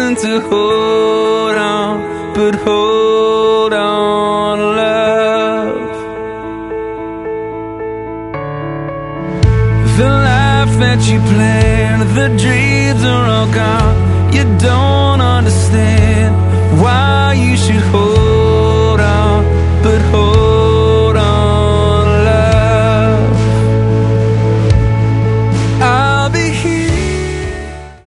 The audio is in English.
reason to hold on, but hold on, love. The life that you planned, the dreams are all gone. You don't understand why you should hold on, but hold on.